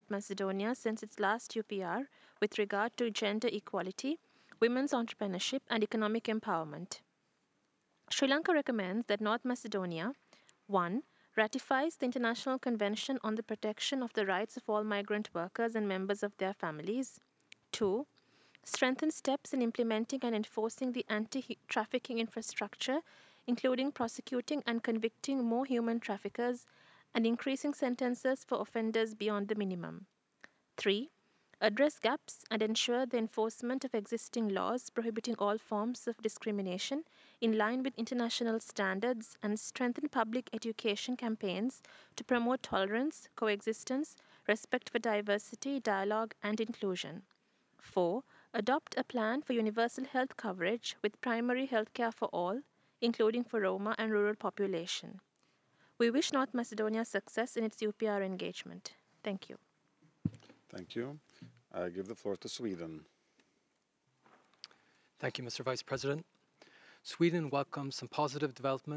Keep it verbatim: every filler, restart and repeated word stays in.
North Macedonia since its last U P R with regard to gender equality, women's entrepreneurship, and economic empowerment. Sri Lanka recommends that North Macedonia one. Ratifies the International Convention on the Protection of the Rights of All Migrant Workers and Members of Their Families. two. Strengthen steps in implementing and enforcing the anti trafficking infrastructure, including prosecuting and convicting more human traffickers and increasing sentences for offenders beyond the minimum. three. Address gaps and ensure the enforcement of existing laws prohibiting all forms of discrimination in line with international standards and strengthen public education campaigns to promote tolerance, coexistence, respect for diversity, dialogue, and inclusion. four. Adopt a plan for universal health coverage with primary health care for all, including for Roma and rural population. We wish North Macedonia success in its U P R engagement. Thank you. Thank you. I give the floor to Sweden. Thank you, Mister Vice President. Sweden welcomes some positive developments